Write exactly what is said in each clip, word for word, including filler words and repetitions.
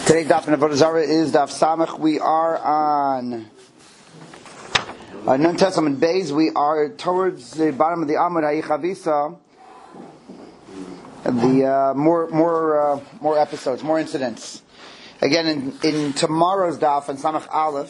Today's daf in Avodah Zarah is daf Samach. We are on uh, Nun Testament Beis. We are towards the bottom of the Amud Ha'ichavisa. The uh, more more uh, more episodes, more incidents. Again, in, in tomorrow's daf on Samach Aleph.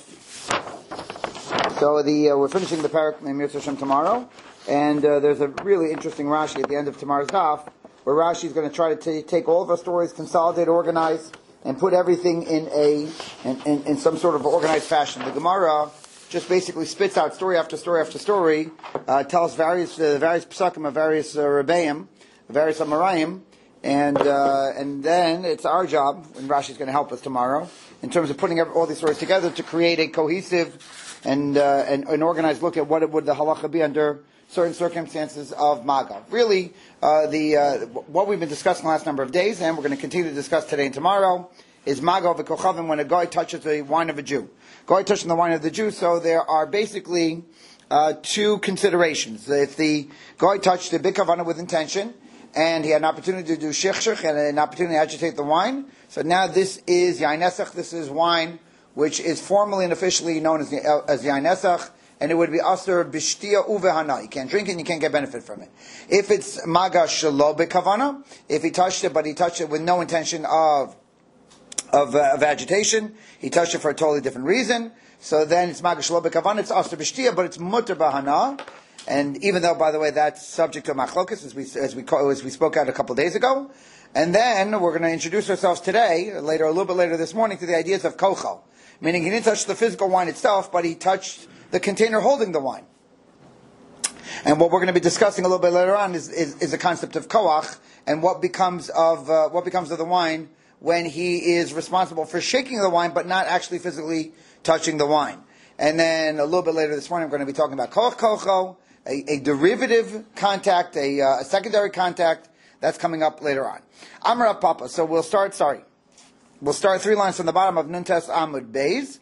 So the uh, we're finishing the parak Mir Hashem tomorrow, and uh, there's a really interesting Rashi at the end of tomorrow's daf, where Rashi is going to try to t- take all of our stories, consolidate, organize, and put everything in a in, in, in some sort of organized fashion. The Gemara just basically spits out story after story after story, uh, tells various uh, various psukim of various uh, rebbeim, various amarayim, and uh, and then it's our job, and Rashi is going to help us tomorrow, in terms of putting all these stories together to create a cohesive and uh, and an organized look at what it would the halacha be under certain circumstances of Maga. Really, uh, the uh, what we've been discussing the last number of days, and we're going to continue to discuss today and tomorrow, is Maga v'kochavim, when a guy touches the wine of a Jew. Guy touching the wine of the Jew, so there are basically uh, two considerations. If the guy touched the bikavana with intention, and he had an opportunity to do shechshech and an opportunity to agitate the wine, so now this is yain esach, this is wine which is formally and officially known as, as yain esach, and it would be aser b'shtia uvehana. You can't drink it and you can't get benefit from it. If it's maga shelo b'kavana, if he touched it but he touched it with no intention of of, uh, of agitation, he touched it for a totally different reason, so then it's maga shelo b'kavana, it's aser b'shtia, but it's mutter b'hana. And even though, by the way, that's subject to machlokas, as we as we as we spoke out a couple of days ago, and then we're going to introduce ourselves today, later a little bit later this morning, to the ideas of kochel, meaning he didn't touch the physical wine itself, but he touched the container holding the wine. And what we're going to be discussing a little bit later on is is, is the concept of koach and what becomes of uh, what becomes of the wine when he is responsible for shaking the wine, but not actually physically touching the wine. And then a little bit later this morning, we're going to be talking about koach kocho. A, a derivative contact, a, uh, a secondary contact, that's coming up later on. Amar Papa. So we'll start, sorry. We'll start three lines from the bottom of Nuntes Amud Beis.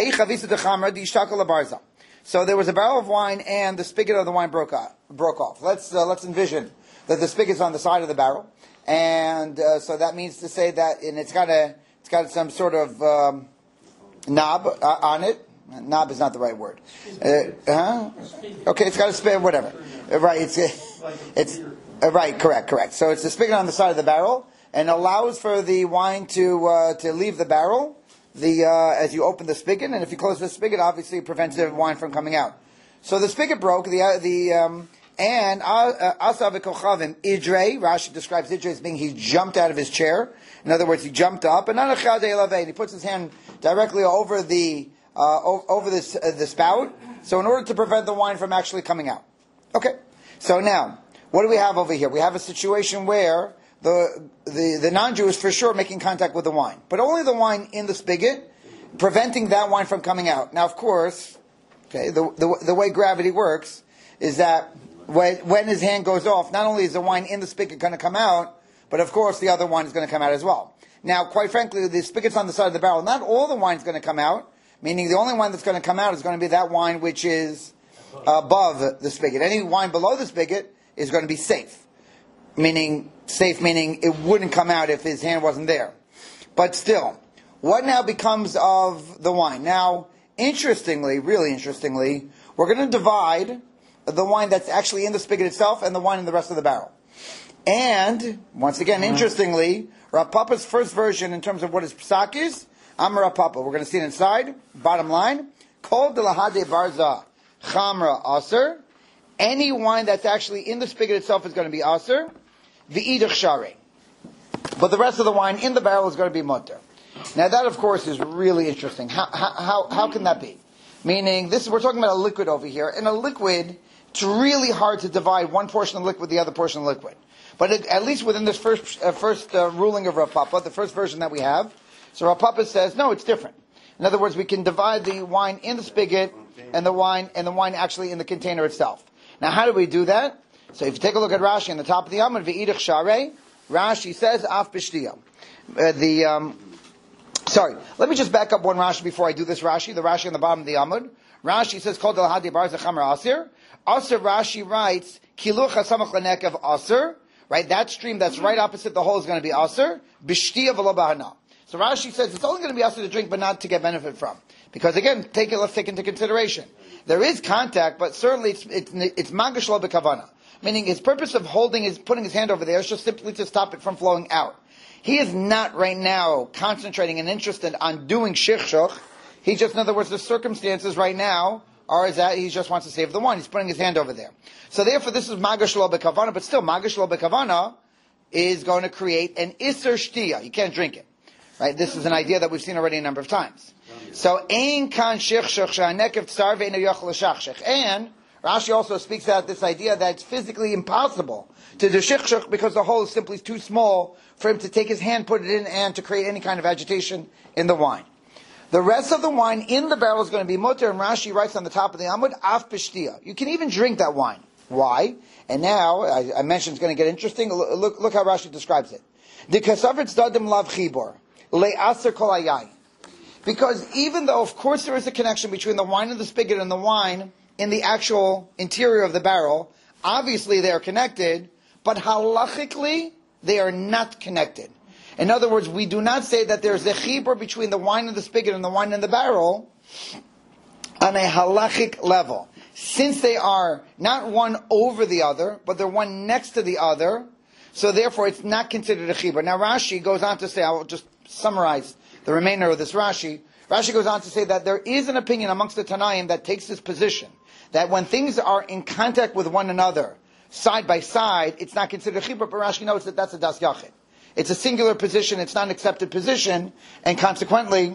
So there was a barrel of wine and the spigot of the wine broke off. Broke off. Let's, uh, let's envision that the spigot's on the side of the barrel. And, uh, so that means to say that, and it's got a, it's got some sort of, um, knob uh, on it. Knob is not the right word. Uh, huh? Okay, it's got a spigot, whatever. Uh, right, it's it's uh, right, correct, correct. So it's the spigot on the side of the barrel and allows for the wine to uh, to leave the barrel. The uh, as you open the spigot, and if you close the spigot, obviously it prevents the wine from coming out. So the spigot broke. The uh, the um, and Asa v'kochavim idre. Rashi describes idre as being he jumped out of his chair. In other words, he jumped up and and he puts his hand directly over the Uh, over this uh, the spout, so in order to prevent the wine from actually coming out. Okay, so now what do we have over here? We have a situation where the the, the non-Jew is for sure making contact with the wine, but only the wine in the spigot, preventing that wine from coming out. Now, of course, okay, the the, the way gravity works is that when, when his hand goes off, not only is the wine in the spigot going to come out, but of course the other wine is going to come out as well. Now, quite frankly, the spigot's on the side of the barrel. Not all the wine is going to come out. Meaning the only wine that's going to come out is going to be that wine which is above the spigot. Any wine below the spigot is going to be safe. Meaning, safe meaning it wouldn't come out if his hand wasn't there. But still, what now becomes of the wine? Now, interestingly, really interestingly, we're going to divide the wine that's actually in the spigot itself and the wine in the rest of the barrel. And, once again, interestingly, Rav Papa's first version in terms of what his psak is, Amar Papa. We're going to see it inside. Bottom line. Kol de lahade barza chamra aser. Any wine that's actually in the spigot itself is going to be aser. V'idach share. But the rest of the wine in the barrel is going to be mutter. Now that, of course, is really interesting. How, how, how can that be? Meaning, this we're talking about a liquid over here. And a liquid, it's really hard to divide one portion of liquid with the other portion of liquid. But it, at least within this first, uh, first uh, ruling of Rav Papa, the first version that we have, so Rav Papa says, no, it's different. In other words, we can divide the wine in the spigot and the wine and the wine actually in the container itself. Now, how do we do that? So if you take a look at Rashi on the top of the Amud, V'idach Sharei, Rashi says, Af B'shtiya. Uh, the, um, sorry, let me just back up one Rashi before I do this Rashi, the Rashi on the bottom of the Amud. Rashi says, Kol del hadi bar zechamer asir. Asir, Rashi writes, Kiluch hasamach lenekev asir. Right, that stream that's right opposite the hole is going to be asir. B'shtiya v'lo b'hana. So Rashi says it's only going to be usher to drink, but not to get benefit from. Because again, take it, let's take into consideration. There is contact, but certainly it's, it's, it's magash lo b'kavana. Meaning his purpose of holding his, putting his hand over there is just simply to stop it from flowing out. He is not right now concentrating and interested on doing shichshuch. He just, in other words, the circumstances right now are is that he just wants to save the wine. He's putting his hand over there. So therefore, this is magash lo b'kavana, but still, magash lo b'kavana is going to create an iser shtiya. You can't drink it. Right? This is an idea that we've seen already a number of times. So, ein kan shichshuch she'anekev tsar ve'eino yochel l'shachshech. And Rashi also speaks out this idea that it's physically impossible to do shichshuch because the hole is simply too small for him to take his hand, put it in, and to create any kind of agitation in the wine. The rest of the wine in the barrel is going to be mutter, and Rashi writes on the top of the Amud, af b'shtiya. You can even drink that wine. Why? And now, I, I mentioned it's going to get interesting. Look, look, look how Rashi describes it. The kasavritz dadim lav chibor, le'aser kol hayayin. Because even though, of course, there is a connection between the wine in the spigot and the wine in the actual interior of the barrel, obviously they are connected, but halachically, they are not connected. In other words, we do not say that there's a chibur between the wine in the spigot and the wine in the barrel on a halachic level. Since they are not one over the other, but they're one next to the other, so therefore it's not considered a chibur. Now Rashi goes on to say, I will just summarize the remainder of this Rashi. Rashi goes on to say that there is an opinion amongst the Tanaim that takes this position, that when things are in contact with one another, side by side, it's not considered a chibur, but Rashi knows that that's a das yachid. It's a singular position, it's not an accepted position, and consequently,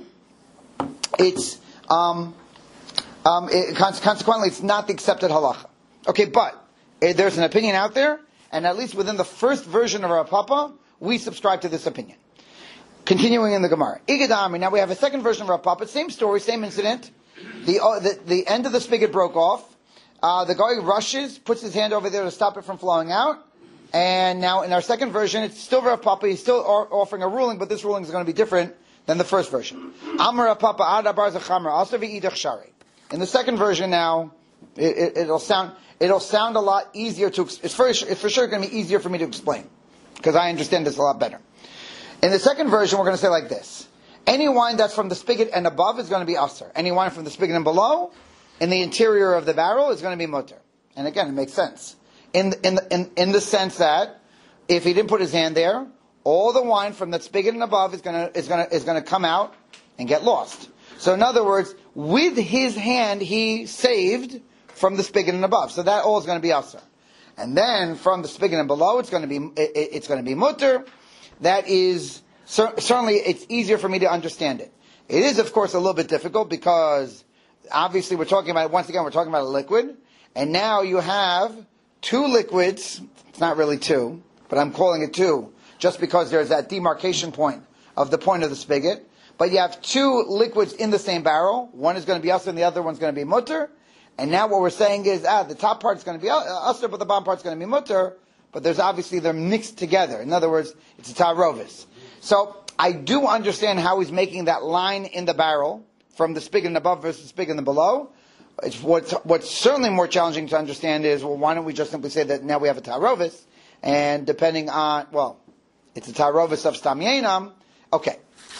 it's, um, um, it, consequently, it's not the accepted halacha. Okay, but, uh, there's an opinion out there, and at least within the first version of our Papa, we subscribe to this opinion. Continuing in the Gemara. Igadami, now we have a second version of Rav Papa, same story, same incident. The, uh, the, the end of the spigot broke off. Uh, the guy rushes, puts his hand over there to stop it from flowing out. And now in our second version, it's still Rav Papa, he's still offering a ruling, but this ruling is going to be different than the first version. Amar Rav Papa, Ad Abar Zachamra, also v'idach shari. In the second version now, it, it, it'll sound, it'll sound a lot easier to, it's for, it's for sure going to be easier for me to explain. Because I understand this a lot better. In the second version, we're going to say like this. Any wine that's from the spigot and above is going to be aser. Any wine from the spigot and below, in the interior of the barrel, is going to be mutter. And again, it makes sense. In, in, in, in the sense that, if he didn't put his hand there, all the wine from the spigot and above is going to, is going to, is going to come out and get lost. So in other words, with his hand, he saved from the spigot and above. So that all is going to be aser. And then, from the spigot and below, it's going to be, it, it's going to be mutter. That is, cer- certainly it's easier for me to understand it. It is, of course, a little bit difficult because obviously we're talking about, once again, we're talking about a liquid. And now you have two liquids. It's not really two, but I'm calling it two just because there's that demarcation point of the point of the spigot. But you have two liquids in the same barrel. One is going to be usher and the other one's going to be mutter. And now what we're saying is, ah, the top part is going to be usher, but the bottom part is going to be mutter. But there's obviously, they're mixed together. In other words, it's a tarovis. So, I do understand how he's making that line in the barrel from the spigot and above versus the spigot and the below. It's what's, what's certainly more challenging to understand is, well, why don't we just simply say that now we have a tarovis, and depending on, well, it's a tarovis of stam yenam. Okay.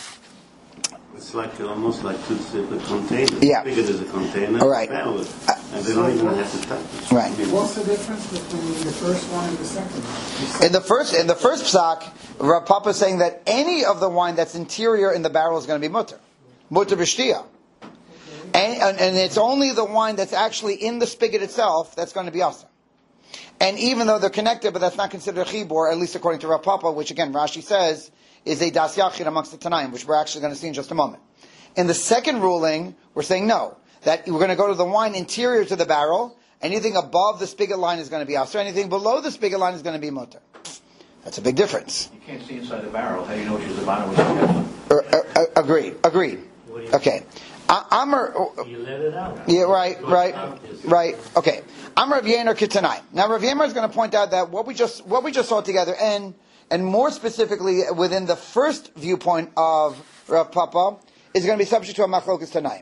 It's like almost like two separate containers. Yeah. The spigot is a container. All right. Barrel, and they don't even have to touch it. Right. What's the difference between the first one and the second one? In the first, in the first psak, Rav Papa is saying that any of the wine that's interior in the barrel is going to be mutter, mutter b'shtiya, and, and and it's only the wine that's actually in the spigot itself that's going to be aser. And even though they're connected, but that's not considered a chibur, at least according to Rav Papa, which again Rashi says is a das yachid amongst the Tanaim, which we're actually going to see in just a moment. In the second ruling, we're saying no, that we're going to go to the wine interior to the barrel. Anything above the spigot line is going to be aser. Anything below the spigot line is going to be mutter. That's a big difference. You can't see inside the barrel. How do you know which is the bottom or the Uh, uh, agreed. Agreed. Okay. Uh, Amr. You let it out. Yeah. Right. Right. Right. Okay. Amr Rav Yener Kitanai. Now Rav Yener is going to point out that what we just what we just saw together, and and more specifically within the first viewpoint of Rav Papa, is going to be subject to a machlokas Tanaim.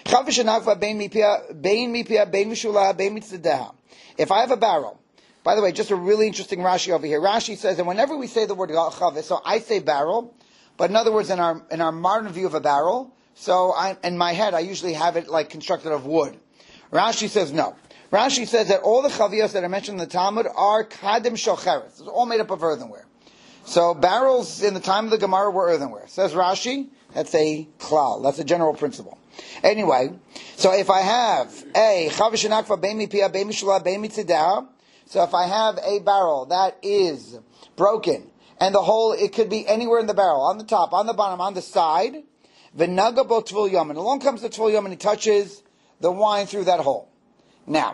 If I have a barrel, by the way, just a really interesting Rashi over here. Rashi says, and whenever we say the word chavis, so I say barrel, But in other words, in our in our modern view of a barrel, so I, in my head, I usually have it like constructed of wood. Rashi says no. Rashi says that all the chaviyos that are mentioned in the Talmud are kadim shocheres. It's all made up of earthenware. So barrels in the time of the Gemara were earthenware. Says Rashi, that's a klal. That's a general principle. Anyway, so if I have a chavishanakva beimi pia beimi shula beimi tzidah, so if I have a barrel that is broken, and the hole, it could be anywhere in the barrel, on the top, on the bottom, on the side, v'naga bo tvul yom, and along comes the tvul yom and he touches the wine through that hole. Now,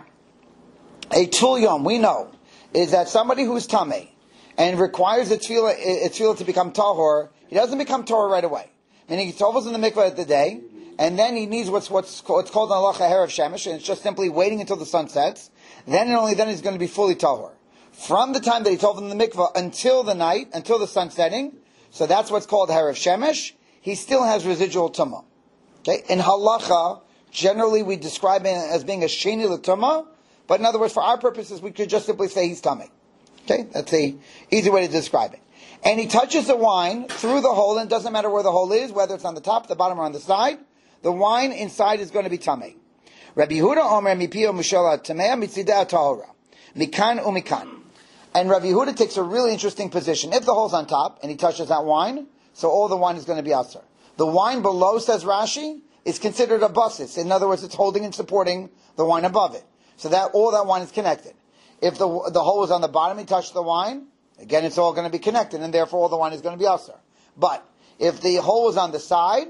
a tvul yom, we know, is that somebody who's tamei and requires a tefillah, a tefillah to become tahor, he doesn't become tahor right away. Meaning he tovels in the mikveh at the day, and then he needs what's what's called, it's called an halacha herav shemesh, and it's just simply waiting until the sun sets. Then and only then he's going to be fully tahor. From the time that he toveled in the mikveh until the night, until the sun setting, so that's what's called herav shemesh, he still has residual tumah. Okay? In halacha, generally we describe it as being a sheni l'tumah, but in other words, for our purposes, we could just simply say he's tamei. Okay? That's a easy way to describe it. And he touches the wine through the hole, and it doesn't matter where the hole is, whether it's on the top, the bottom, or on the side, the wine inside is going to be tamei. Rabbi Yehuda Omer mipio mushala tamei mitzideh tahora mikan umikan. And Rabbi Yehuda takes a really interesting position. If the hole's on top and he touches that wine, so all the wine is going to be asur. The wine below, says Rashi, is considered a basis. In other words, it's holding and supporting the wine above it. So that all that wine is connected. If the the hole is on the bottom, he touched the wine, again, it's all going to be connected, and therefore all the wine is going to be asur. But if the hole is on the side,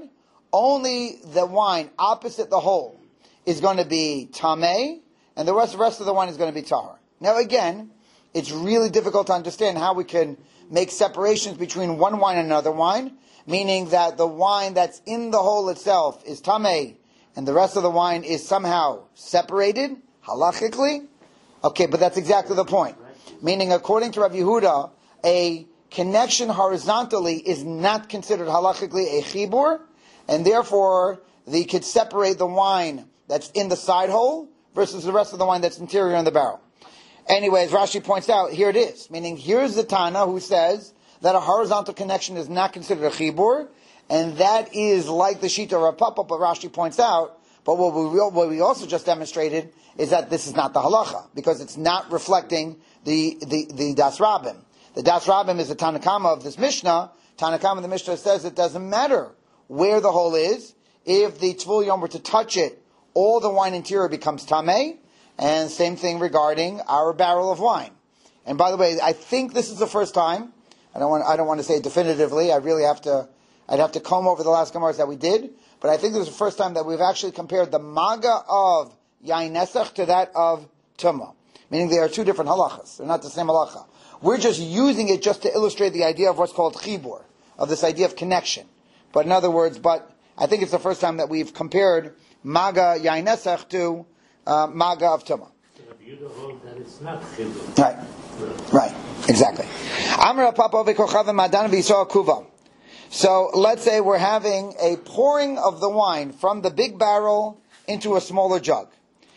only the wine opposite the hole is going to be tamei, and the rest, the rest of the wine is going to be tahor. Now again, it's really difficult to understand how we can make separations between one wine and another wine, meaning that the wine that's in the hole itself is tamei, and the rest of the wine is somehow separated, halachically. Okay, but that's exactly the point. Meaning, according to Rabbi Yehuda, a connection horizontally is not considered halachically a chibur, and therefore, they could separate the wine that's in the side hole versus the rest of the wine that's interior in the barrel. Anyway, as Rashi points out, here it is. Meaning, here's the Tana who says that a horizontal connection is not considered a chibur, and that is like the Shita of Papa, but Rashi points out, but what we, what we also just demonstrated is that this is not the halacha, because it's not reflecting the, the, the Das Rabbim. The Das Rabbim is the Tanakama of this Mishnah. Tanakama of the Mishnah says it doesn't matter where the hole is. If the Tvul Yom were to touch it, all the wine interior becomes Tameh. And same thing regarding our barrel of wine. And by the way, I think this is the first time, I don't want, I don't want to say it definitively, I really have to, I'd have to comb over the last Gemaras that we did, but I think this is the first time that we've actually compared the Maga of Yain Nesach to that of Tumah. Meaning they are two different halachas. They're not the same halacha. We're just using it just to illustrate the idea of what's called chibur, of this idea of connection. But in other words, but I think it's the first time that we've compared Maga Yain Nesach to uh, Maga of Tumah. That it's not chibur. Right. Right. Exactly. Amar Papa v'kochav madan v'yisrael kuva. So let's say we're having a pouring of the wine from the big barrel into a smaller jug.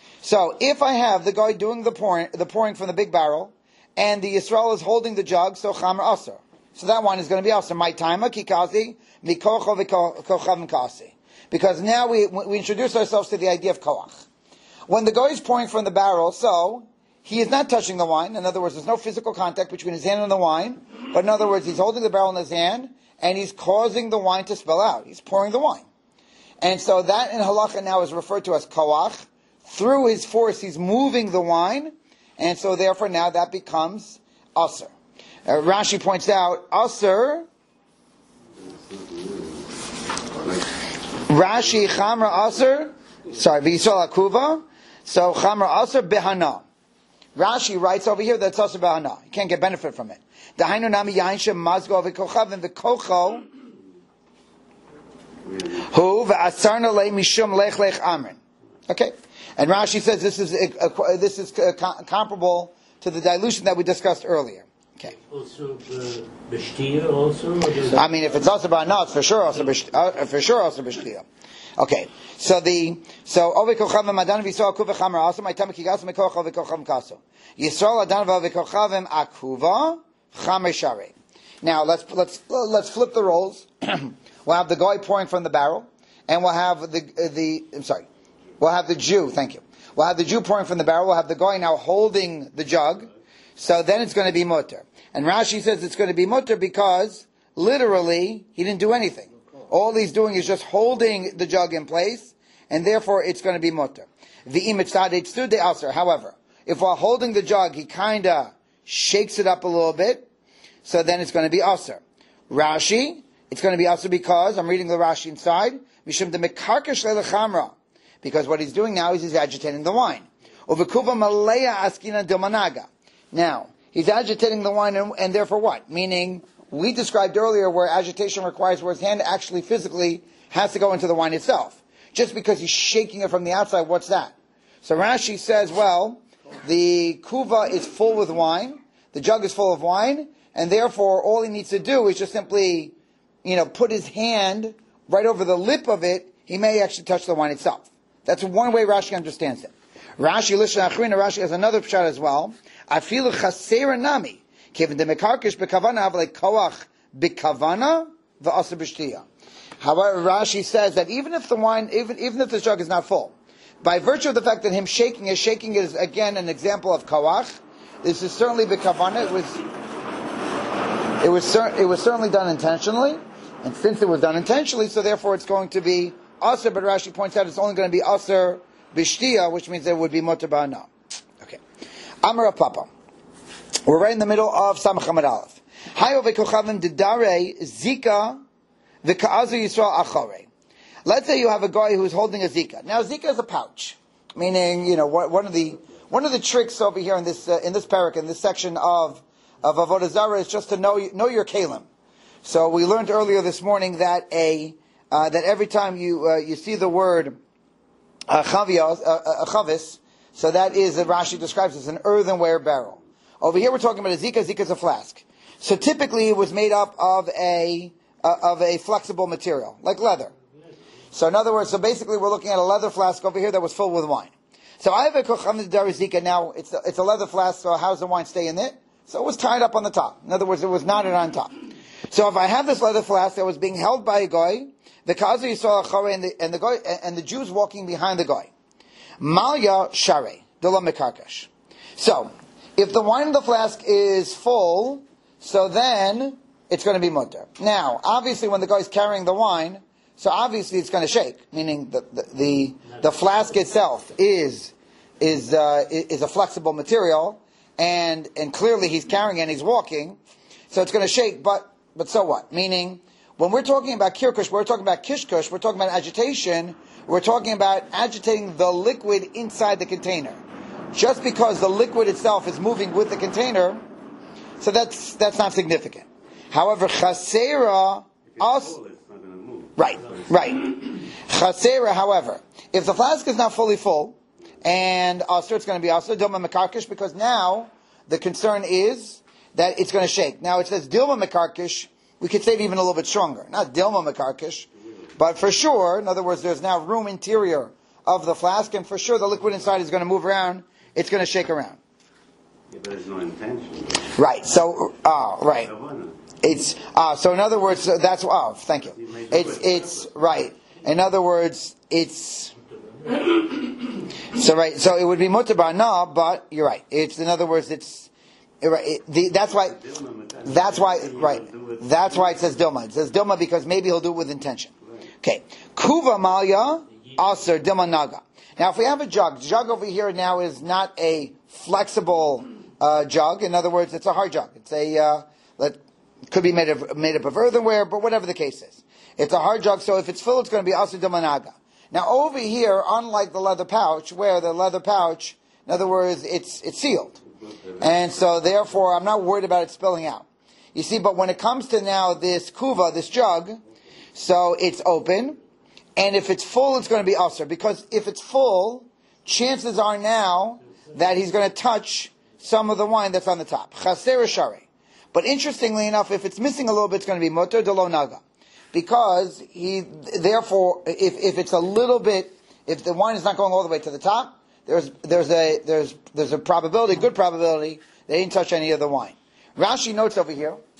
So if I have the guy doing the pouring, the pouring from the big barrel, and the Yisrael is holding the jug, so chamer aser. So that wine is going to be aser. My timer kikazi mikocho v'kochav kasi. Because now we we introduce ourselves to the idea of koach. When the guy is pouring from the barrel, so he is not touching the wine. In other words, there's no physical contact between his hand and the wine. But in other words, he's holding the barrel in his hand, and he's causing the wine to spill out. He's pouring the wine. And so that in halacha now is referred to as koach. Through his force, he's moving the wine, and so therefore now that becomes aser. Uh, Rashi points out, aser, Rashi chamra aser, sorry, v'yisrael akuva, so chamra aser behana. Rashi writes over here that it's aser behana. You can't get benefit from it. Dahainu nami yain shem mazgo v'kochav, and the kocho, hu v'asarna le mishum lech lech amrin. Okay? And Rashi says this is a, a, this is a, a, comparable to the dilution that we discussed earlier. Okay. Also, the b'shtir also. I mean, if it's also by nuts, for sure also uh, for sure also b'shtir. Okay. So the so ove kochavim adan v'yisrael akuva chamer also my tamek kigas mekoch ove kochavim kaso Yisrael adan ove kochavim akuva chamer sharei. Now let's let's let's flip the roles. We'll have the guy pouring from the barrel, and we'll have the uh, the. I'm sorry. We'll have the Jew. Thank you. We'll have the Jew pouring from the barrel. We'll have the guy now holding the jug. So then it's going to be mutter. And Rashi says it's going to be mutter because literally he didn't do anything. All he's doing is just holding the jug in place, and therefore it's going to be mutter. However, if while holding the jug he kind of shakes it up a little bit, so then it's going to be aser. Rashi, it's going to be aser because, I'm reading the Rashi inside, Mishum de mekarkesh lelechamra, because what he's doing now is he's agitating the wine. Uvekuva maleya askina domanaga. Now, he's agitating the wine, and, and therefore what? Meaning, we described earlier where agitation requires where his hand actually physically has to go into the wine itself. Just because he's shaking it from the outside, what's that? So Rashi says, well, the kuva is full with wine, the jug is full of wine, and therefore all he needs to do is just simply, you know, put his hand right over the lip of it. He may actually touch the wine itself. That's one way Rashi understands it. Rashi, Lishna Achrina, Rashi has another pshat as well. Afilu chasera nami, kevin de mekarkish bekavana have like koach bekavana v'asa b'shtiya. However, Rashi says that even if the wine, even even if the jug is not full, by virtue of the fact that him shaking is shaking is again an example of koach. This is certainly bekavana. It was, it was, cer- it was certainly done intentionally, and since it was done intentionally, so therefore it's going to be aser. But Rashi points out it's only going to be aser b'shtiya, which means there would be mutar ba'ana. Okay, Amar Papa. We're right in the middle of Samach Amud Aleph. Hayo v'kochavim didare zika v'ka'azu Yisrael achare. Let's say you have a guy who's holding a zika. Now, zika is a pouch, meaning, you know, one of the one of the tricks over here in this uh, in this parak, in this section of of Avodah Zarah, is just to know know your kalim. So we learned earlier this morning that a uh, that every time you uh, you see the word uh, chavios, uh, uh, chavis, so that is that Rashi describes as an earthenware barrel. Over here we're talking about a zika. Zika is a flask. So typically it was made up of a uh, of a flexible material like leather. So in other words, so basically we're looking at a leather flask over here that was filled with wine. So I have a kocham zika. Now it's a, it's a leather flask. So how does the wine stay in it? So it was tied up on the top. In other words, it was knotted on top. So if I have this leather flask that was being held by a guy, the kazu Yisrael achare, and the and the guy and the Jews walking behind the guy, malya share dela mekarkash. So if the wine in the flask is full, so then it's going to be mutter. Now, obviously, when the guy's carrying the wine, so obviously it's going to shake, meaning the the the, the flask itself is is uh, is a flexible material, and and clearly he's carrying it and he's walking, so it's going to shake. But but so what? Meaning, when we're talking about kirkush, we're talking about kishkush, we're talking about agitation. We're talking about agitating the liquid inside the container. Just because the liquid itself is moving with the container, so that's that's not significant. However, chasera also. Right, right. Chasera, however, if the flask is not fully full, and aser, it's going to be aser, dilma mekarkish, because now the concern is that it's going to shake. Now it says dilma mekarkish, we could say it even a little bit stronger. Not dilma mekarkish, but for sure, in other words, there's now room interior of the flask, and for sure the liquid inside is going to move around, it's going to shake around. Yeah, but there's no intention. Right, so, oh, right. It's uh, so. In other words, so that's oh, thank you. It's it's right. In other words, it's so right. So it would be mutar ba'ana, but you're right. It's in other words, it's right. It, the, that's why. That's why. Right. That's why it says dilma. It says dilma because maybe he'll do it with intention. Okay. Kuva malya aser dilma naga. Now, if we have a jug, the jug over here now is not a flexible uh, jug. In other words, it's a hard jug. It's a uh, let. It could be made of made up of earthenware, but whatever the case is, it's a hard jug. So if it's full, it's going to be aser d'managa. Now over here, unlike the leather pouch, where the leather pouch, in other words, it's it's sealed, and so therefore I'm not worried about it spilling out. You see, but when it comes to now this kuva, this jug, so it's open, and if it's full, it's going to be aser, because if it's full, chances are now that he's going to touch some of the wine that's on the top. Chaser shari. But interestingly enough, if it's missing a little bit, it's going to be mutar de lo naga, because he therefore, if if it's a little bit, if the wine is not going all the way to the top, there's there's a there's there's a probability, good probability, they didn't touch any of the wine. Rashi notes over here,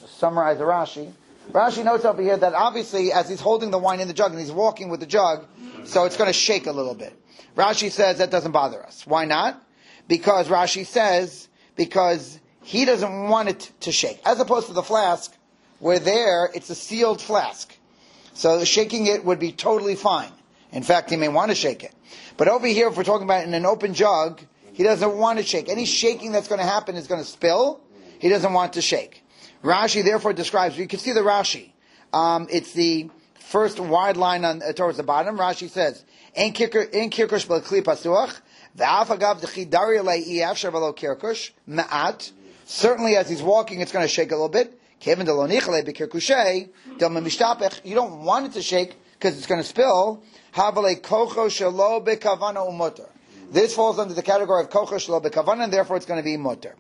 summarize the Rashi. Rashi notes over here that obviously as he's holding the wine in the jug and he's walking with the jug, so it's going to shake a little bit. Rashi says that doesn't bother us. Why not? Because Rashi says, because he doesn't want it to shake. As opposed to the flask, where there, it's a sealed flask. So shaking it would be totally fine. In fact, he may want to shake it. But over here, if we're talking about in an open jug, he doesn't want to shake. Any shaking that's going to happen is going to spill. He doesn't want to shake. Rashi therefore describes, you can see the Rashi. Um, it's the first wide line on uh, towards the bottom. Rashi says, "En kirkush b'kli pasuach, v'af agav d'chidari le'i afshar v'lo kirkush ma'at." Certainly, as he's walking, it's going to shake a little bit. Kevin de lo nichle b'kirkushay del memishtapech. You don't want it to shake because it's going to spill. Havale kocho shelo b'kavana u'muter. This falls under the category of kocho shelo b'kavana, and therefore it's going to be muter.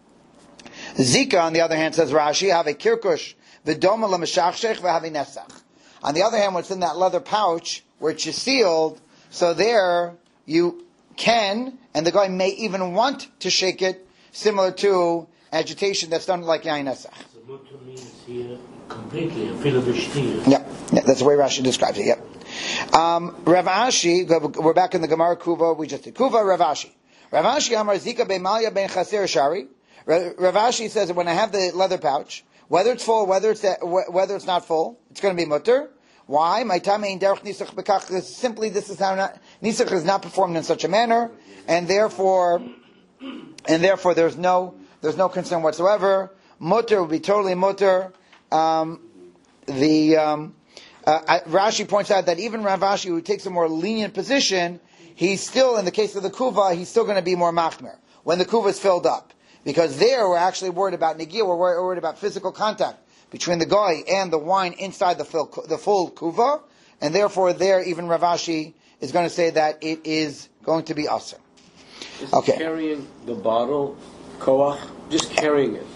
Zika, on the other hand, says Rashi, have a kirkush v'doma l'meshachshech v'havi nesach. On the other hand, what's in that leather pouch, which is sealed, so there you can, and the guy may even want to shake it, similar to agitation that's done like yain nesach. So mutter means here completely a fil of shtir. Yeah, yeah, that's the way Rashi describes it. Yep. Um, Rav Ashi, we're back in the Gemara Kuva. We just did Kuva. Rav Ashi. Rav Ashi Amar Zika be'malya ben chaser shari. Rav Ashi says that when I have the leather pouch, whether it's full, whether it's whether it's not full, it's going to be mutter. Why? My time in derech nisach bekach. Simply, this is how not, nisach is not performed in such a manner, and therefore, and therefore, there's no there's no concern whatsoever. Mutter would be totally mutter. Um, the um, uh, Rashi points out that even Rav Ashi, who takes a more lenient position, he's still, in the case of the kuva, he's still going to be more machmer when the kuva is filled up. Because there we're actually worried about negia, we're worried about physical contact between the goy and the wine inside the full, the full kuva, and therefore there even Rav Ashi is going to say that it is going to be aser. Is okay. Carrying the bottle, koach, just carrying it.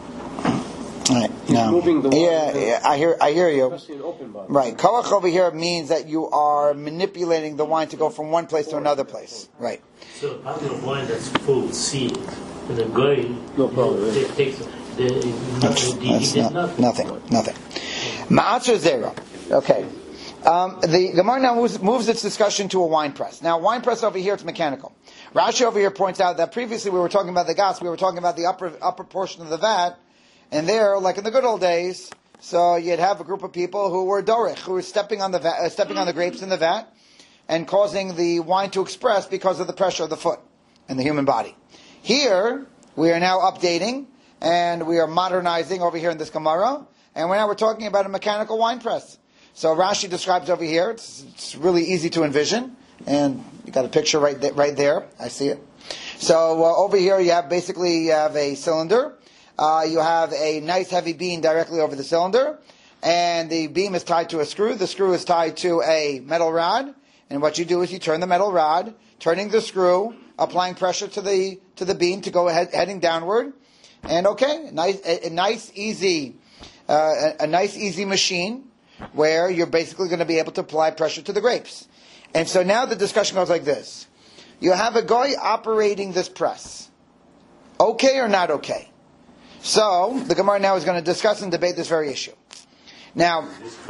Right. He's no. moving the wine. Yeah, yeah, I hear, I hear you. Especially an open bottle. Right. Koach over here means that you are manipulating the wine to go from one place to another place. Right. So a bottle of wine that's full, sealed, and the guy No problem, you know, yeah. takes the, That's, the, that's he did not, nothing. nothing. Nothing. Ma'atzah zera. Okay. Um, the Gemara now moves, moves its discussion to a wine press. Now, wine press over here, it's mechanical. Rashi over here points out that previously we were talking about the gas, we were talking about the upper upper portion of the vat, and there, like in the good old days, so you'd have a group of people who were dorich, who were stepping on the vat, uh, stepping on the grapes in the vat, and causing the wine to express because of the pressure of the foot and the human body. Here, we are now updating, and we are modernizing over here in this Gemara, and now we're talking about a mechanical wine press. So Rashi describes over here, it's, it's really easy to envision, and you got a picture right there, right there. I see it. So uh, over here you have basically you have a cylinder, uh, you have a nice heavy beam directly over the cylinder, and the beam is tied to a screw, the screw is tied to a metal rod, and what you do is you turn the metal rod, turning the screw, applying pressure to the to the beam to go ahead, heading downward, and okay, nice, a, a nice easy, uh, a, a nice easy machine where you're basically going to be able to apply pressure to the grapes. And so now the discussion goes like this: you have a guy operating this press, okay or not okay? So the Gemara now is going to discuss and debate this very issue. Now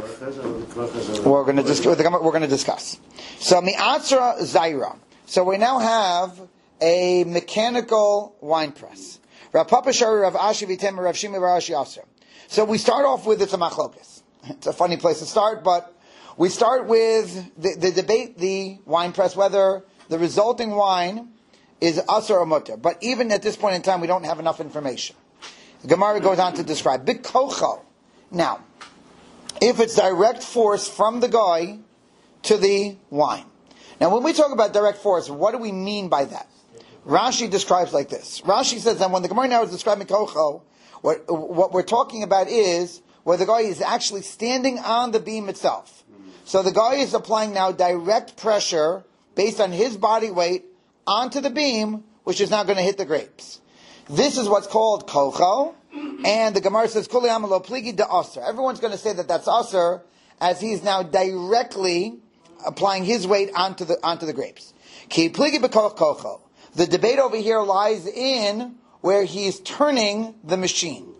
we're going to dis- we're going to discuss. So mi'atzra zaira. So we now have a mechanical wine press. Rav Papa Shari, Rav Ashi Vitem, Rav Shimi, Rav Ashi Aser. So we start off with it's a machlokas. It's a funny place to start, but we start with the, the debate, the wine press, whether the resulting wine is aser or mutter. But even at this point in time, we don't have enough information. The Gemara goes on to describe bikocho. Now, if it's direct force from the guy to the wine. Now, when we talk about direct force, what do we mean by that? Rashi describes like this. Rashi says that when the Gemara now is describing kocho, what, what we're talking about is where the guy is actually standing on the beam itself. So the guy is applying now direct pressure based on his body weight onto the beam, which is now going to hit the grapes. This is what's called kocho, and the Gemara says kuli amalo pligi de aser. Everyone's going to say that that's aser, as he's now directly applying his weight onto the onto the grapes. Ki pligi bekoch kocho. The debate over here lies in where he's turning the machine.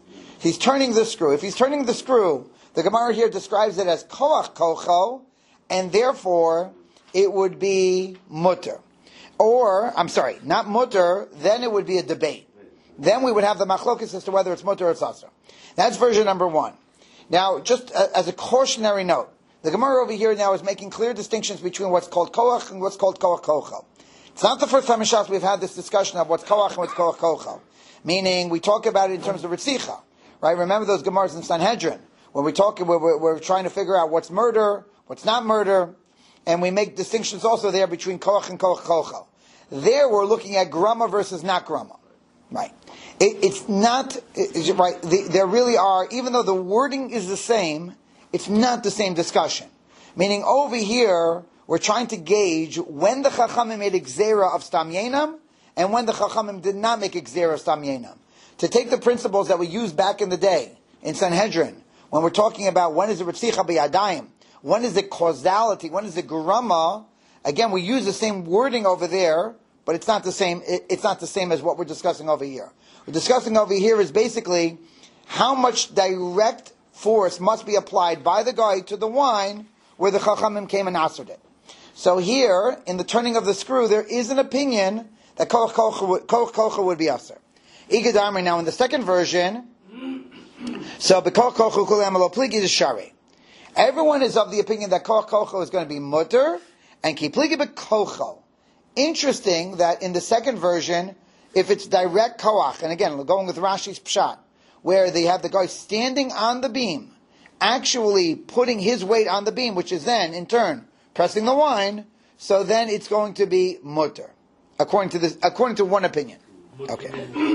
he's turning the screw. If he's turning the screw, the Gemara here describes it as koach kocho, and therefore it would be mutter. Or, I'm sorry, not mutter, then it would be a debate. Then we would have the machlokes as to whether it's mutter or it's asur. That's version number one. Now, just as a cautionary note, the Gemara over here now is making clear distinctions between what's called koach and what's called koach kocho. It's not the first time in Shas we've had this discussion of what's koach and what's koach kocho. Meaning, we talk about it in terms of ritzicha. Right? Remember those Gemaras in Sanhedrin, when we talk, we're, we're, we're trying to figure out what's murder, what's not murder, and we make distinctions also there between koach and koach kocho. There we're looking at grama versus not grama. Right. It, it's not, it's, right, the, there really are, even though the wording is the same, it's not the same discussion. Meaning over here, we're trying to gauge when the Chachamim made Gzera of Stam Yenam, and when the Chachamim did not make Gzera of Stam Yenam. To take the principles that we used back in the day, in Sanhedrin, when we're talking about when is the Ritzicha B'Yadayim, when is the causality, when is the Grama, again, we use the same wording over there, but it's not the same, it, it's not the same as what we're discussing over here. We're discussing over here is basically how much direct force must be applied by the guy to the wine where the Chachamim came and answered it. So here, in the turning of the screw, there is an opinion that koach kocha would be aser. Igadamri, now in the second version, so b'koach kocha kulam lo pligi is shari. Everyone is of the opinion that koach kocha is going to be mutter, and ki pligi b'kocho. Interesting that in the second version, if it's direct koach, and again, we're going with Rashi's pshat, where they have the guy standing on the beam, actually putting his weight on the beam, which is then, in turn, pressing the wine, so then it's going to be mutter, according to this, according to one opinion. Okay.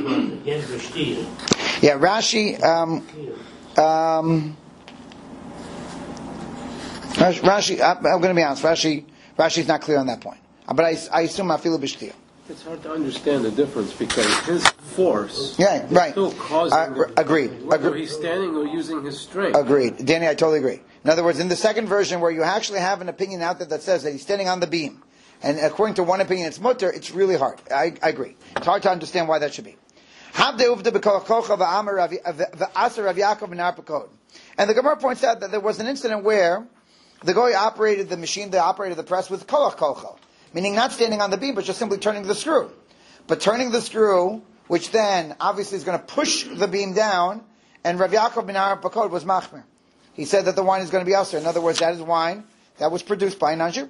Yeah, Rashi, um, um, Rashi, I'm going to be honest, Rashi, Rashi's not clear on that point. But I, I assume afilu b'shtir. It's hard to understand the difference because his force yeah, is right. still causing uh, the, agreed. whether Agreed. he's standing or using his strength. Agreed. Danny, I totally agree. In other words, in the second version where you actually have an opinion out there that says that he's standing on the beam, and according to one opinion it's mutter, it's really hard. I, I agree. It's hard to understand why that should be. And the Gemara points out that there was an incident where the guy operated the machine, they operated the press with koach kocho. Meaning not standing on the beam, but just simply turning the screw. But turning the screw, which then obviously is going to push the beam down, and Rav Yaakov ben Arab Bakod was machmir. He said that the wine is going to be aser. In other words, that is wine that was produced by a non-Jew.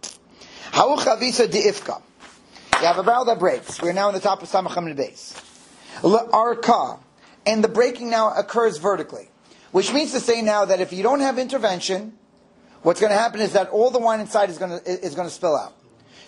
Ha'u chavisa di'ifka. You have a barrel that breaks. We're now in the top of Samacham base. Arka. And the breaking now occurs vertically. Which means to say now that if you don't have intervention, what's going to happen is that all the wine inside is going to, is going to spill out.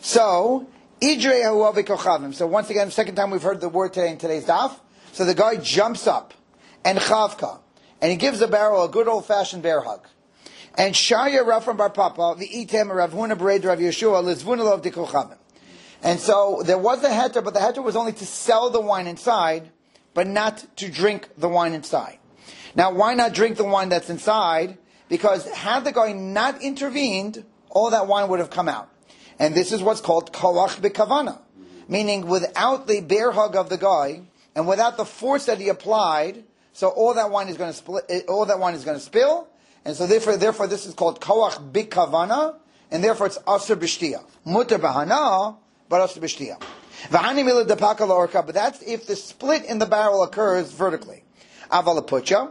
So, idrei ha'uavi kochavim. So once again, second time we've heard the word today in today's daf. So the guy jumps up, and chavka, and he gives the barrel a good old-fashioned bear hug. And shaya Rafram bar Papa, the item Rav Huna bered Rav Yeshua, lizvunalov de kochavim. And so there was a heter, but the heter was only to sell the wine inside, but not to drink the wine inside. Now, why not drink the wine that's inside? Because had the guy not intervened, all that wine would have come out. And this is what's called koach b'kavana. Meaning without the bear hug of the guy, and without the force that he applied, so all that wine is going to split, all that wine is going to spill, and so therefore, therefore this is called koach b'kavana, and therefore it's asur b'shtia. Mutter b'hana, but asur b'shtia. V'hani mila depaka la'orka, but that's if the split in the barrel occurs vertically. Aval putcha,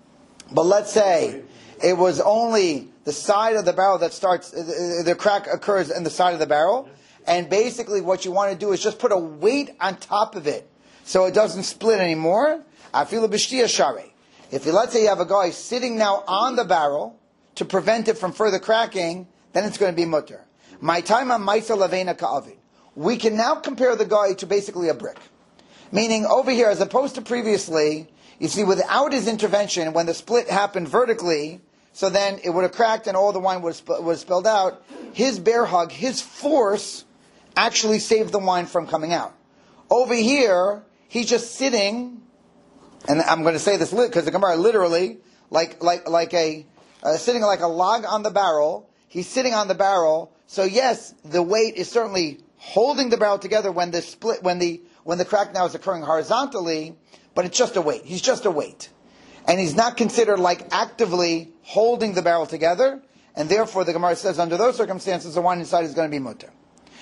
but let's say it was only the side of the barrel that starts, the crack occurs in the side of the barrel, and basically what you want to do is just put a weight on top of it, so it doesn't split anymore. Afilu b'shtia shari. If you, let's say you have a guy sitting now on the barrel to prevent it from further cracking, then it's going to be mutter. My time on Maisa Lavena Ka'avid. We can now compare the guy to basically a brick. Meaning over here, as opposed to previously, you see without his intervention, when the split happened vertically, so then it would have cracked and all the wine would have, sp- would have spilled out. His bear hug, his force, actually saved the wine from coming out. Over here, he's just sitting, and I'm going to say this because the Gemara literally, like like like a uh, sitting like a log on the barrel. He's sitting on the barrel. So yes, the weight is certainly holding the barrel together when the split, when the when the crack now is occurring horizontally, but it's just a weight. He's just a weight. and he's not considered like actively holding the barrel together, and therefore the Gemara says under those circumstances the wine inside is going to be mutter.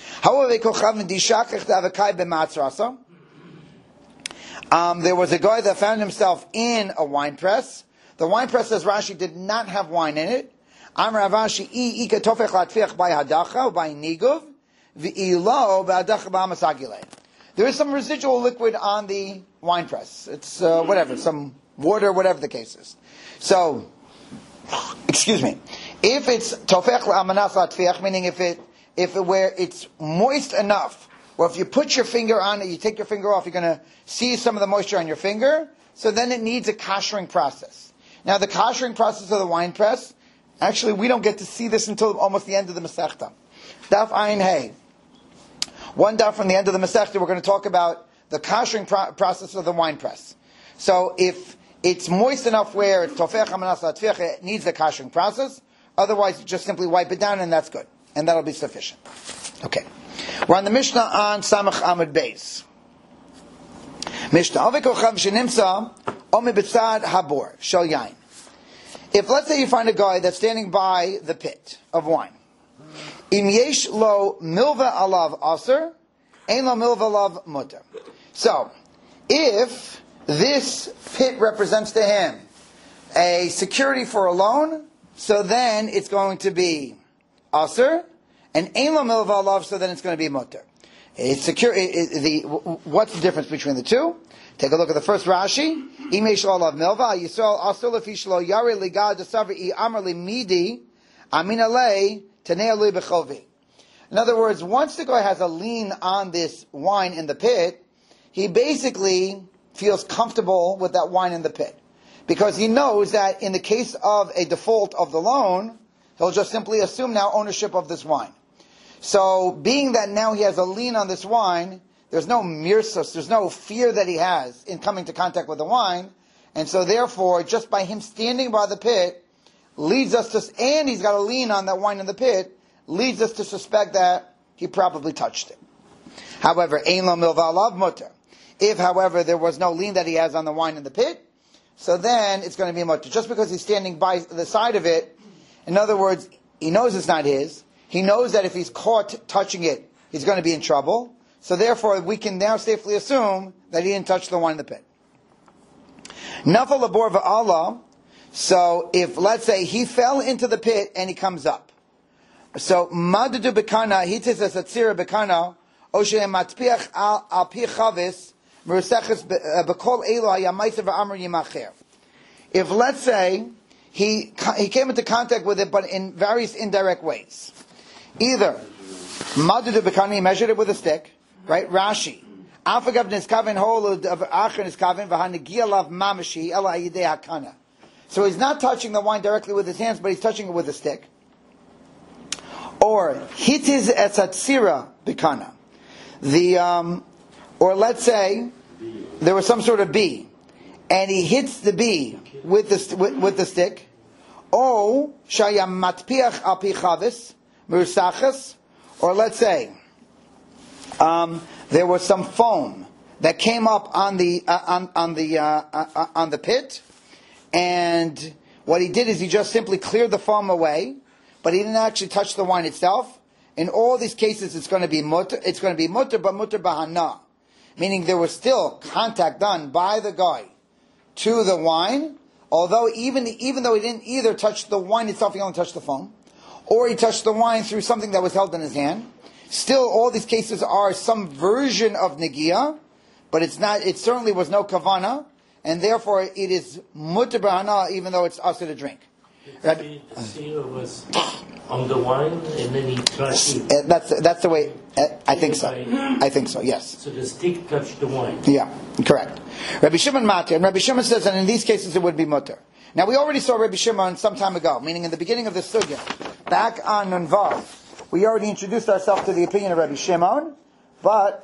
Um, there was a guy that found himself in a wine press. The wine press, says Rashi, did not have wine in it. Amar Ravashi, I ika tofech latfiach by hadacha, by niguv, v'ilo b'hadacha b'amasagile. There is some residual liquid on the wine press. It's uh, whatever, some water, whatever the case is. So, excuse me. If it's tofech l'amanas latfiach, meaning if it, if it where it's moist enough, or if you put your finger on it, you take your finger off, you're going to see some of the moisture on your finger, so then it needs a koshering process. Now, the koshering process of the wine press, actually, we don't get to see this until almost the end of the Masechta. Daf Ayin Hey. One daf from the end of the Masechta, we're going to talk about the koshering pro- process of the wine press. So, if it's moist enough where it's tofech hamanas latfiach, it needs the koshering process. Otherwise, you just simply wipe it down, and that's good. And that'll be sufficient. Okay. We're on the Mishnah on Samach Amud Beis. Mishnah. Avikochav shenimsa omi b'tzad habor shel yain. If, let's say, you find a guy that's standing by the pit of wine, im yesh lo milva alav aser, ein lo milva alav mutter. So, if this pit represents to him a security for a loan, so then it's going to be aser, and ein lo milva alav, so then it's going to be mutter. It's secure. It, it, the what's the difference between the two? Take a look at the first Rashi. Imesh olav milva Yisrael asur lefi shlo yari ligad desavri amar limidi amina lei tenei lui becholvi. In other words, once the guy has a lien on this wine in the pit, he basically feels comfortable with that wine in the pit, because he knows that in the case of a default of the loan, he'll just simply assume now ownership of this wine. So, being that now he has a lien on this wine, there's no mirsus, there's no fear that he has in coming to contact with the wine, and so therefore, just by him standing by the pit, leads us to, and he's got a lien on that wine in the pit, leads us to suspect that he probably touched it. However, ein lo milva alav mutter. If, however, there was no lien that he has on the wine in the pit, so then it's going to be mutter. Just because he's standing by the side of it, in other words, he knows it's not his, he knows that if he's caught touching it, he's going to be in trouble. So therefore, we can now safely assume that he didn't touch the wine in the pit. Nafal labor va'ala. So if, let's say, he fell into the pit and he comes up. So, madadu bekana, hitis as atzira bekana, oshe matpiach al pi chavis, meruseches bekol elo hayamaisa va'amr yimacher. If, let's say, he he came into contact with it, but in various indirect ways. Either, madadu bekana, he measured it with a stick, right? Rashi. Afagav niskaven holud of acher niskaven v'hanigia lav mamashi ela yidei hakana. So he's not touching the wine directly with his hands, but he's touching it with a stick. Or hitiz etzatzira bikana. The um, or let's say there was some sort of bee, and he hits the bee with the with, with the stick. O shayam matpiach al pi chavis merusachas. Or let's say um, there was some foam that came up on the uh, on on the uh, uh, on the pit, and what he did is he just simply cleared the foam away, but he didn't actually touch the wine itself. In all these cases, it's going to be mutter. It's going to be mutter, but mutter bahana, meaning there was still contact done by the guy to the wine. Although even even though he didn't either touch the wine itself, he only touched the foam, or he touched the wine through something that was held in his hand. Still, all these cases are some version of negia, but it's not. It certainly was no kavana, and therefore it is mutter bahana, even though it's also to drink. The seer was on the wine, and then he touched it. Uh, That's that's the way. Uh, I think so. I think so. Yes. So the stick touched the wine. Yeah, correct. Rabbi Shimon Matir, and Rabbi Shimon says that in these cases it would be mutter. Now we already saw Rabbi Shimon some time ago, meaning in the beginning of the sugya, back on Nun Vav. We already introduced ourselves to the opinion of Rabbi Shimon, but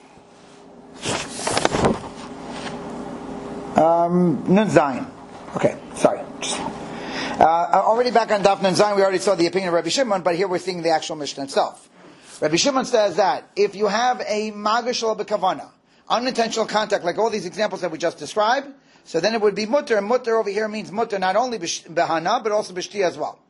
um, Nun Zayin. Okay, sorry. Uh, already back on Daf Nun Zayin, we already saw the opinion of Rabbi Shimon, but here we're seeing the actual Mishnah itself. Rabbi Shimon says that if you have a magish b'kavana, unintentional contact, like all these examples that we just described, So then it would be mutter, and mutter over here means mutter not only behana, but also b'shti as well.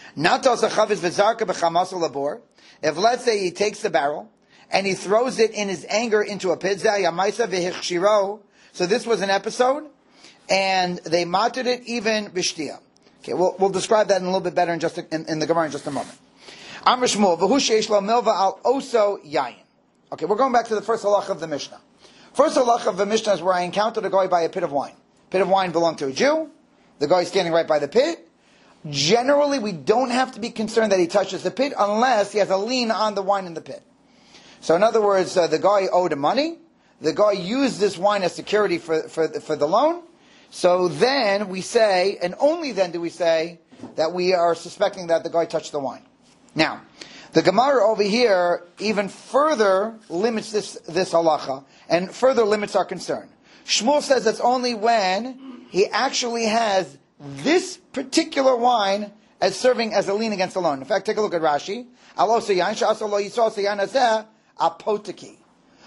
If let's say he takes the barrel, and he throws it in his anger into a pit, so this was an episode, and they mated it even b'shtia. Okay, we'll, we'll describe that in a little bit better in just a, in, in the Gemara in just a moment. Amr Shmuel, v'hu sheish lo milva al oso yayin. Okay, we're going back to the first halach of the Mishnah. First halach of the Mishnah is where I encountered a guy by a pit of wine. Pit of wine belonged to a Jew. The guy is standing right by the pit. Generally, we don't have to be concerned that he touches the pit unless he has a lien on the wine in the pit. So in other words, uh, the guy owed him money. The guy used this wine as security for, for, for the loan. So then we say, and only then do we say, that we are suspecting that the guy touched the wine. Now, the Gemara over here even further limits this, this halacha, and further limits our concern. Shmuel says it's only when he actually has this particular wine as serving as a lien against the loan. In fact, take a look at Rashi. Apotiki.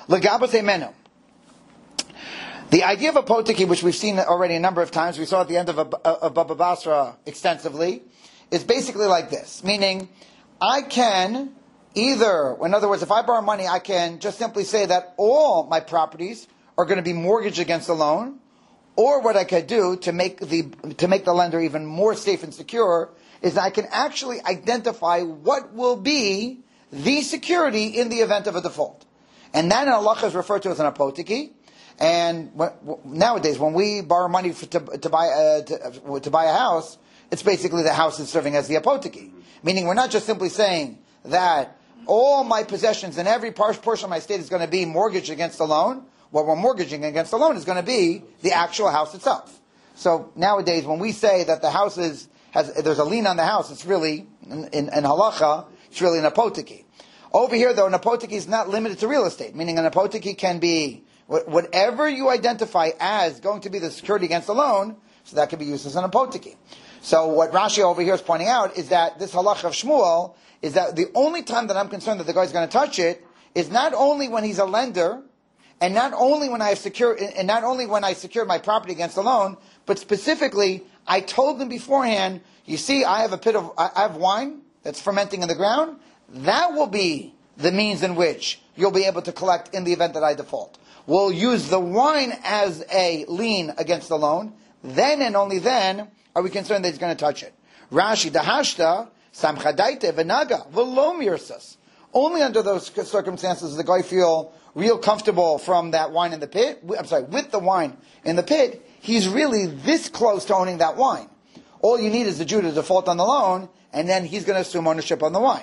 The idea of a potiki, which we've seen already a number of times, we saw at the end of, a, of Baba Basra extensively, is basically like this. Meaning, I can either, in other words, if I borrow money, I can just simply say that all my properties are going to be mortgaged against the loan, or what I could do to make the to make the lender even more safe and secure is that I can actually identify what will be the security in the event of a default. And that in halacha is referred to as an apotiki. And when, nowadays, when we borrow money for, to, to buy a, to, to buy a house, it's basically the house is serving as the apotiki. Meaning we're not just simply saying that all my possessions and every portion of my estate is going to be mortgaged against the loan. What we're mortgaging against the loan is going to be the actual house itself. So nowadays, when we say that the house is, has, there's a lien on the house, it's really, in, in, in halacha, it's really an apotiki. Over here, though, an apotiki is not limited to real estate, meaning an apotiki can be whatever you identify as going to be the security against the loan, so that can be used as an apotiki. So what Rashi over here is pointing out is that this halacha of Shmuel is that the only time that I'm concerned that the guy's going to touch it is not only when he's a lender, and not only when I have secure, and not only when I secure my property against the loan, but specifically, I told them beforehand, you see, I have a pit of, I have wine that's fermenting in the ground. That will be the means in which you'll be able to collect in the event that I default. We'll use the wine as a lien against the loan. Then and only then are we concerned that he's going to touch it. Rashi, dahashta, samchadaite, venaga, v'lo mirsas. Only under those circumstances does the guy feel real comfortable from that wine in the pit. I'm sorry, with the wine in the pit, he's really this close to owning that wine. All you need is the Jew to default on the loan, and then he's going to assume ownership on the wine.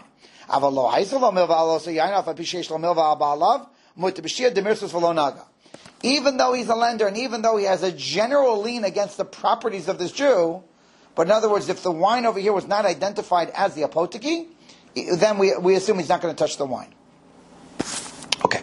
Even though he's a lender, and even though he has a general lien against the properties of this Jew, but in other words, if the wine over here was not identified as the apotiki, then we, we assume he's not going to touch the wine. Okay.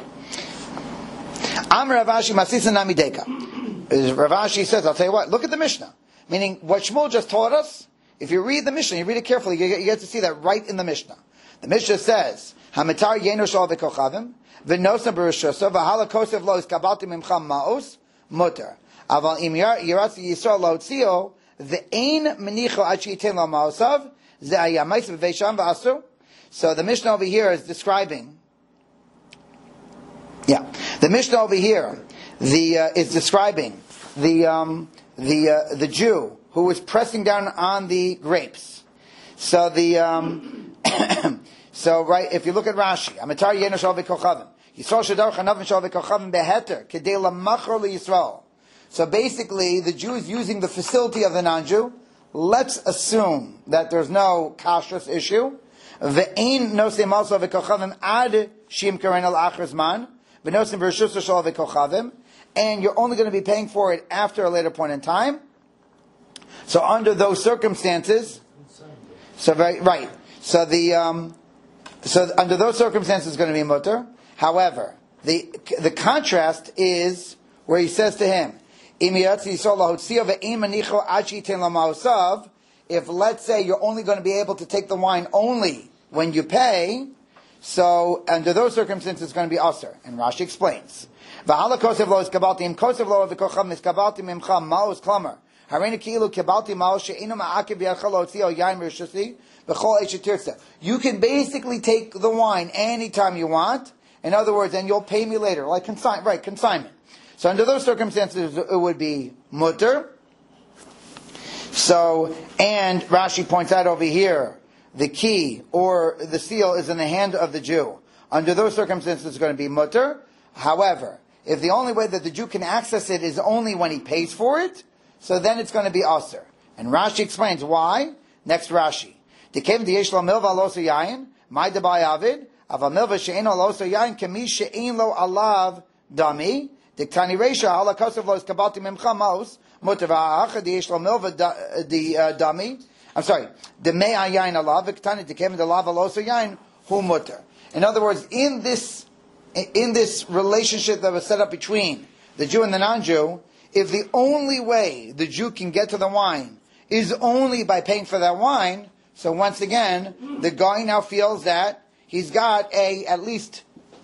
Amr Ravashi Masisa Namideka. Ravashi says, I'll tell you what, look at the Mishnah. Meaning, what Shmuel just taught us, if you read the Mishnah, you read it carefully, you get, you get to see that right in the Mishnah. The Mishnah says, Hamitar yeno shal v'kochavim, v'nosa b'rishosa, v'hala kosev lo iskabalti mimcham ma'os, mutter. Aval im yiratzi yisrael lo tzio, v'ein menicho ad she'iten lo ma'osav, ze'ayamais v'veisham v'asu. So the Mishnah over here is describing, yeah, the Mishnah over here, the, uh, is describing the, um, the, uh, the Jew who was pressing down on the grapes. So the, um, so right, if you look at Rashi, Amitar yeno shal v'kochavim, Yisrael shadar chanavim shal v'kochavim beheter, kedei lamachor liYisrael. So basically, the Jew is using the facility of the non-Jew. Let's assume that there's no kashrus issue. Ve'ein nosim also v'kochavim ad shim karen al achar zman, v'nosim v'rishus shal v'kochavim, and you're only going to be paying for it after a later point in time. So under those circumstances, so very, right, so the, um, so under those circumstances it's going to be mutter. However, the, the contrast is where he says to him, if let's say you're only going to be able to take the wine only when you pay, So under those circumstances, it's going to be aser. And Rashi explains. V'hala kosev lo is kabalti im kosev lo v'kocham is kabalti mimcha maos klamer. Harena ki'ilu kabalti maos she'inu ma'akev yachal lo tzio yain rishasi b'chol eshetirtza. You can basically take the wine anytime you want. In other words, and you'll pay me later. Like consign, right, consignment. So under those circumstances, it would be mutter. So, and Rashi points out over here, the key or the seal is in the hand of the Jew. Under those circumstances, it's going to be mutter. However, if the only way that the Jew can access it is only when he pays for it, so then it's going to be aser. And Rashi explains why. Next Rashi. Dekem diyesh lo milva aloso yayin, my debay avid, ava milva she'en aloso yayin, kemi she'en lo alav dami, diktani reisha, ala kosev lo iskabati mimcha maus, mutter va'acha diyesh lo milva di dami, I'm sorry, the mei yain alav, diktani dekem de lav aloso yayin, hu mutter. In other words, in this in this relationship that was set up between the Jew and the non-Jew, if the only way the Jew can get to the wine is only by paying for that wine, so once again, the guy now feels that he's got a, at least,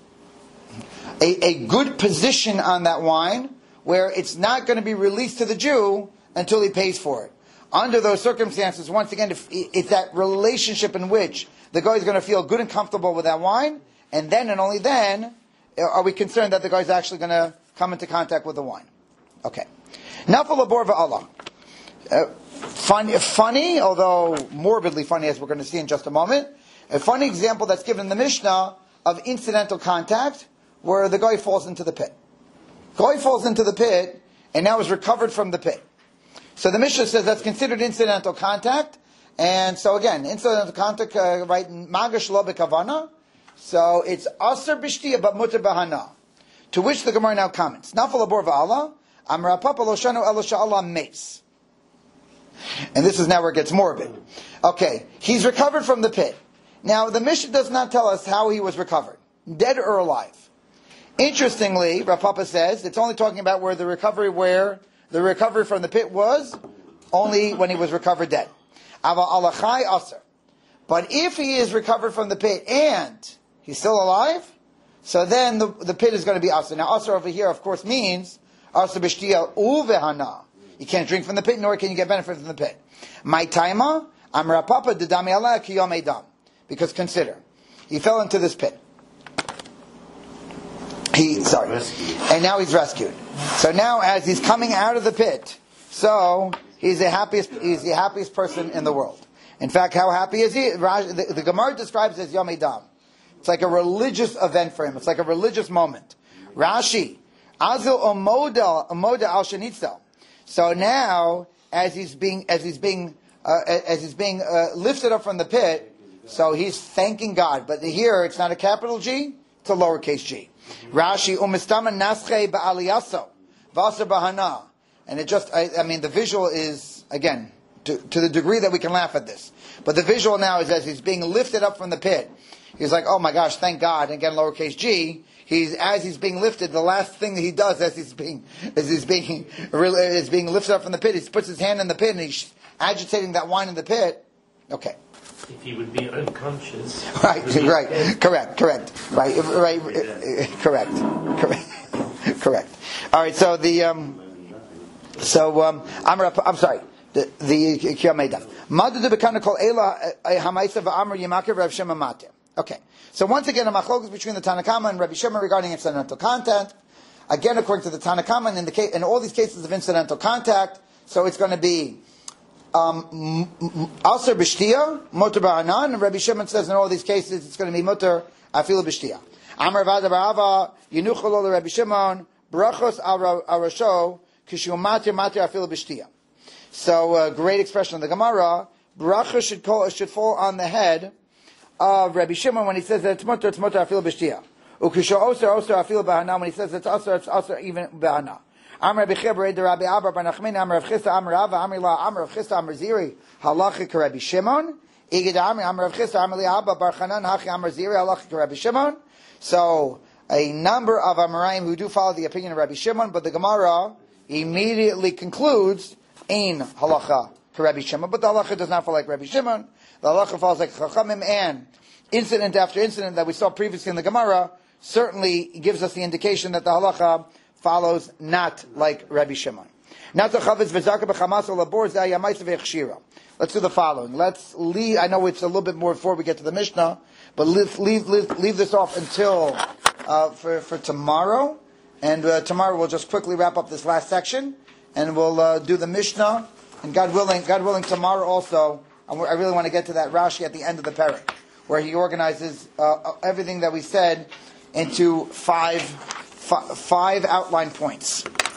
a, a good position on that wine, where it's not going to be released to the Jew until he pays for it. Under those circumstances, once again, if it's that relationship in which the guy is going to feel good and comfortable with that wine, and then and only then are we concerned that the guy is actually going to come into contact with the wine. Okay. Nafal labor va'ala. Funny, funny, although morbidly funny, as we're going to see in just a moment. A funny example that's given in the Mishnah of incidental contact, where the guy falls into the pit. Guy falls into the pit, and now is recovered from the pit. So the Mishnah says that's considered incidental contact, and so again, incidental contact, uh, right, magash lo bekavana. So it's aser b'shtiya but muter b'hana. To which the Gemara now comments. Nafal labor va'ala, amra papa lo shanu elo sha'ala meis. And this is now where it gets morbid. Okay, he's recovered from the pit. Now, the Mishnah does not tell us how he was recovered, dead or alive. Interestingly, Rav Papa says, it's only talking about where the recovery, where the recovery from the pit was, only when he was recovered dead. Ava alachai aser. But if he is recovered from the pit and he's still alive, so then the, the pit is going to be aser. Now, aser over here, of course, means aser b'shtiya uvehana. You can't drink from the pit, nor can you get benefit from the pit. My taima, amra papa dedami ala kiyom edam. Because consider, he fell into this pit. He, sorry. Rescued. And now he's rescued. So now as he's coming out of the pit, so he's the happiest, he's the happiest person in the world. In fact, how happy is he? The, the Gemara describes it as Yom Edam. It's like a religious event for him. It's like a religious moment. Rashi, Azil Omoda, Omoda al Shanitzel. So now, as he's being, as he's being, uh, as he's being uh, lifted up from the pit, so he's thanking God. But here, it's not a capital G; it's a lowercase g. Rashi umistama nasche ba'aliyaso v'aser bahana, and it just, I, I mean, the visual is again to, to the degree that we can laugh at this. But the visual now is as he's being lifted up from the pit. He's like, oh my gosh, thank God, and again lowercase g. He's as he's being lifted. The last thing that he does as he's being as he's being is being lifted up from the pit. He puts his hand in the pit and he's agitating that wine in the pit. Okay. If he would be unconscious. Right. Right. Correct. Correct. Right. Right. Correct. Correct. Correct. All right. So the um. So um. I'm. I'm sorry. The the Kiyamedaf. Madu de bekana kol ela hamaisa va'amr yemakev Rav Shema Matir. Okay. So once again, a machlokas between the Tanakama and Rabbi Shimon regarding incidental contact. Again, according to the Tanakama, in the case, in all these cases of incidental contact, so it's going to be um, aser b'shtiya, muter ba'anan, and Rabbi Shimon says in all these cases it's going to be muter afilu b'shtiya. Amar vada barava yinuchalo le Rabbi Shimon brachos arasho kishu matir matir afilu b'shtiya. So a great expression of the Gemara. Bracha should call, should fall on the head of Rabbi Shimon when he says that it's mutter, it's mutter afil b'shtiya. Ukisho oser, oser afil b'hana, when he says it's oser, it's oser even b'hana. Amr Rabbi Chibra, the Rabbi Abba, Bar Nachman, Amr Rav Chisda, Amr Rava, Amr La, Amr Rav Chisda, Amr Ziri, halachic Rabbi Shimon. Igid Amr, Amr Rav Chisda, Amr Li Abba, Bar Chanan, Hachi Amr Ziri, halachic Rabbi Shimon. So, a number of Amoraim who do follow the opinion of Rabbi Shimon, but the Gemara immediately concludes, Ein halacha to Rabbi Shimon, but the halacha does not fall like Rabbi Shimon. The halacha falls like Chachamim, and incident after incident that we saw previously in the Gemara certainly gives us the indication that the halacha follows not like Rabbi Shimon. Let's do the following. Let's leave, I know it's a little bit more before we get to the Mishnah, but leave, leave, leave, leave this off until, uh, for, for tomorrow. And uh, tomorrow we'll just quickly wrap up this last section, and we'll uh, do the Mishnah. And God willing, God willing, tomorrow also, I really want to get to that Rashi at the end of the parak, where he organizes uh, everything that we said into five, f- five outline points.